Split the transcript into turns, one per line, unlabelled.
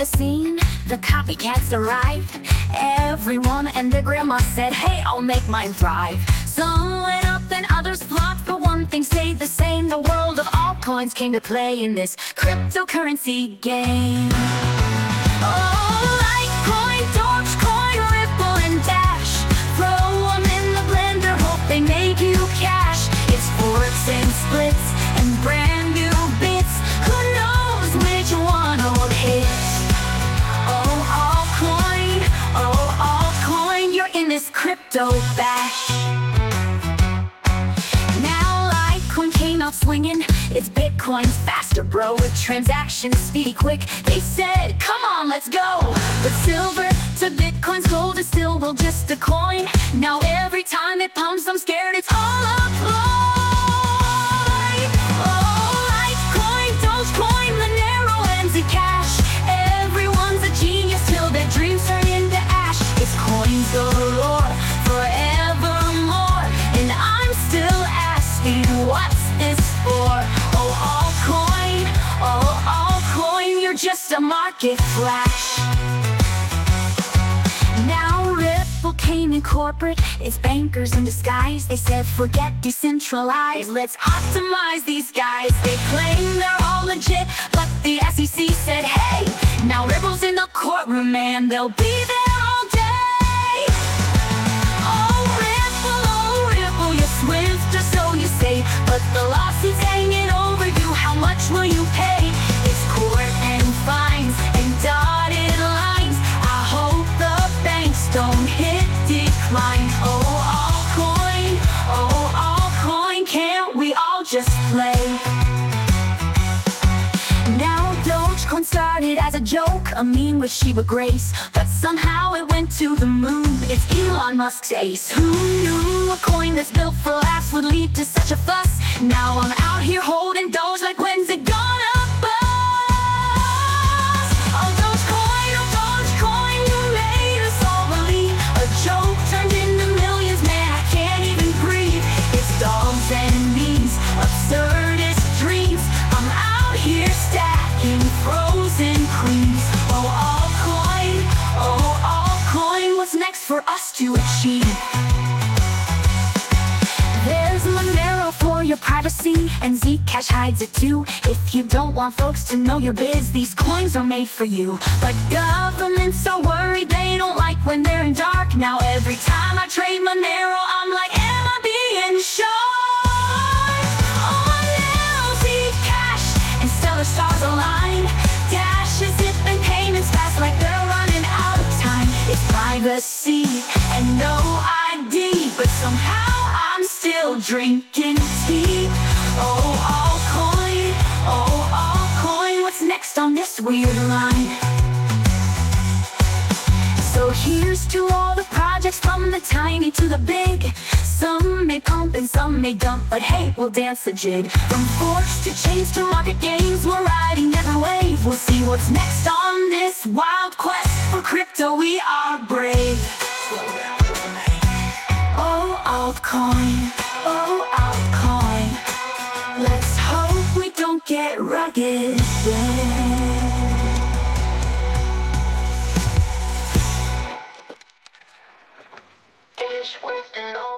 scene, the copycats arrived. Everyone and their grandma said, hey, I'll make mine thrive. Some lit up and others flopped, but one thing stayed the same. The world of altcoins came to play in this cryptocurrency game. Oh, Litecoin, Dogecoin, Ripple, and Dash. Throw them in the blender, hope they make you cash. It's forks and splits and brand new bits. Who knows which one will hit? Oh, altcoin, you're in this crypto bash. Now Litecoin came out swinging. It's Bitcoin's faster, bro, with transactions speedy quick. They said, come on, let's go. But silver to Bitcoin's gold is still, well, just a coin. Now every time it pumps, I'm scared it's all a ploy. Oh, Litecoin, Dogecoin, Monero, and Zcash. Everyone's a genius till their dreams turn into ash. It's coins galore, forevermore. And I'm still asking, what's this for? Altcoin, you're just a market flash. Now Ripple came in corporate, it's bankers in disguise. They said forget decentralized, let's optimize these guys. They claim they're all legit, but the SEC said hey, now Ripple's in the courtroom and they'll be there all day. Oh Ripple, you're swift or so you say, but the lawsuit's hanging over you, how much will you pay? It's court and fines and dotted lines. I hope the banks don't hit decline. Oh, altcoin, can't we all just play? Now Dogecoin started as a joke, a meme with Shiba Grace, but somehow it went to the moon. It's Elon Musk's ace. Who knew a coin that's built for laughs would lead to such a fuss? Now I'm out here holding Doge like when's it gonna bust? Oh Dogecoin, you made us all believe a joke turned into millions, man, I can't even breathe. It's dogs and memes, absurdist dreams. I'm out here stacking frozen creams. Oh altcoin, what's next for us to achieve? There's Monero for your privacy, and Zcash hides it too. If you don't want folks to know your biz, these coins are made for you. But governments are worried, they don't like when they're in dark. Now every time I trade Monero, I'm like, am I being shy? Oh, Monero, Zcash, and stellar stars align. Dash is zipping payments fast like they're running out of time. It's privacy and no ID, but somehow I'm still drinking tea. Oh, altcoin, what's next on this weird line? So here's to all the projects, from the tiny to the big. Some may pump and some may dump, but hey, we'll dance the jig. From forks to chains to market gains, we're riding every wave. We'll see what's next on this wild quest. For crypto we are brave. Oh altcoin, let's hope we don't get rugged. Yeah.